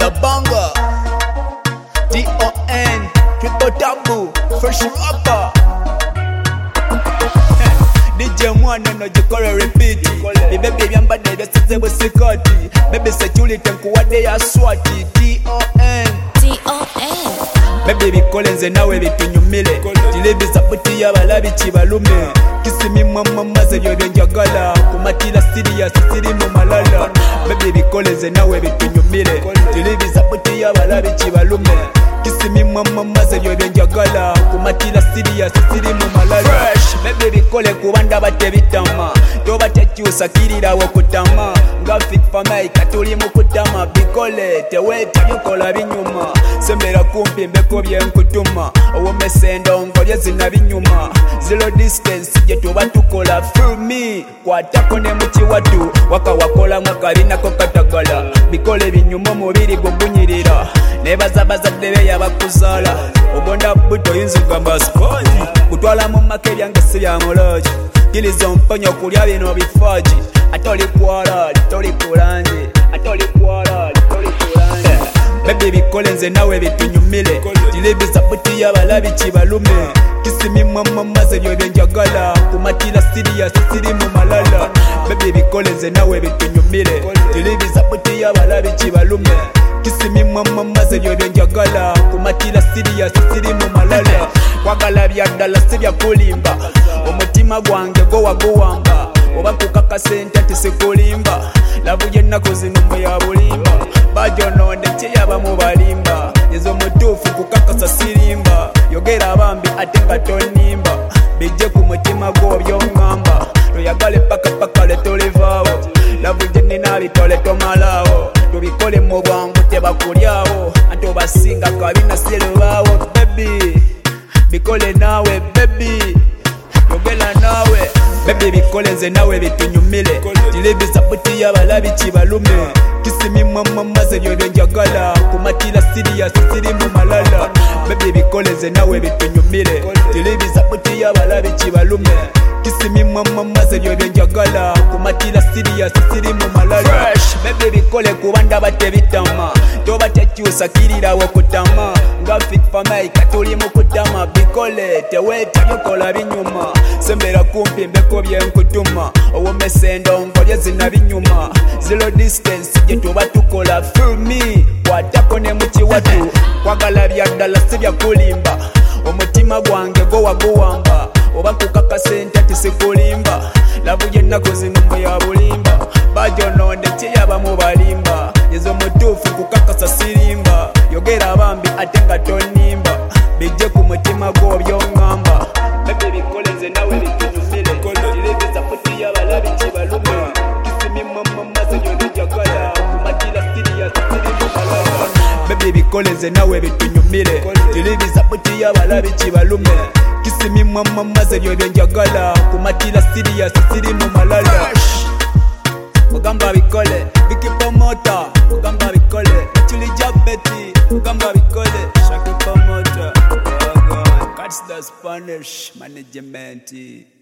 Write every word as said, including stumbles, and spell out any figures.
the banger. D O N, triple taboo, fresh rapper. D J mwana no jikore repeat. The baby yamba de the sise we sikoti. Baby security nkuwade ya swati. D O N, D O N. baby bikole nze nawe bitunyumire. Tilebi saputi y'abalabi kibalume. Kisimi mama maze byo njagala. Kumatira serious siri mu malala. Baby bikole nze nawe bitunyumire. Tilebi saputi y'abalabi kibalume. Kisimi mama maze byo njagala. Kumatira serious siri mu malala. Fresh baby bikole kubanda batebitama. Toba tekyusa kirira wo kutama. Ngafik famai katuli mu kutama. Bikole teweta bikola binyuma. Sembera kumpi mbeko byenkutuma. Owo mesendo ngolye zina binyuma. Zero distance je tuba tukola feel me. Kwatako ne mukiwatu waka wakola mwakabina ko katagala. Bikole binyuma mubiri gugunyirira. Nebaza bazadde be yabakuzala. Ogonda buto yinzuga maspozi. Kutwala mu make byange si bya muloji. Kilizo mponyo kulya bino bifaji. Atoli kwala, atoli kulanje. Atoli kwala, atoli kulanje. Baby bikole nze nawe bitunyumire. Tilebi saputi y'abalabi kibalume. Kisimi mama maze byo njagala. Kumatira serious siri mu malala. Baby bikole nze nawe bitunyumire. Tilebi saputi y'abalabi kibalume. Kisimi mama maze byo njagala. Kumatira serious siri mu malala. Kwagala byadala sibya kulimba. Omutima gwange go waguwamba. Oba kukaka sente tisikulimba. Lavu yennaku zino mwe ya bulimba. Bajononde kyeyaba mu balimba. Yezo mutuufu kukakasa sirimba. Yogera abambi ate nga tonimba. Bijje ku mutima gwo byongamba. Toyagale paka paka le tolivaawo. Lavu yenina bitole tomalawo. Tubikole mu bwangu tebakulyawo. Ate obasinga kabina silubaawo. Baby bikole nawe baby. Yogera nawe baby bikole nze nawe bitunyumire. Tilebi saputi y'abalabi kibalume. Kisimi mama maze byo njagala. Kumatira serious siri mu malala. Baby bikole nze nawe bitunyumire. Tilebi saputi y'abalabi kibalume. Kisimi mama maze byo njagala. Kumatira serious siri mu malala. Fresh baby bikole kubanda batebitama. Toba tekyusa kirira wo kutama. Ngafik famai katuli mu kutama. Bikole teweta bikola binyuma. Sembera kumpi mbeko byenkutuma. Owo mesendo ngolye zina binyuma. Zero distance je tuba tukola feel me. Kwatako ne mukiwatu kwagala byadala sibya kulimba. Omutima gwange go waguwamba. Oba kukaka sente tisikulimba. Lavu yennaku zino mwe ya bulimba. Bajononde kyeyaba mu balimba. Yezo mutuufu kukakasa sirimba. Yogera abambi ate nga tonimba. Bijje ku mutima gwo byongamba. Baby bikole nze nawe bitunyumire. Tilebi saputi y'abalabi kibalume. Kisimi mama maze byo njagala. Kumatira serious siri mu malala. Baby bikole nze nawe bitunyumire. Tilebi saputi y'abalabi kibalume. Kisimi mama maze byo njagala. Kumatira serious siri mu malala. Mugamba bikole Vicky Promoter. Mugamba bikole Chili Jabeti. Mugamba bikole Shaki Promoter. Catch the Spanish management.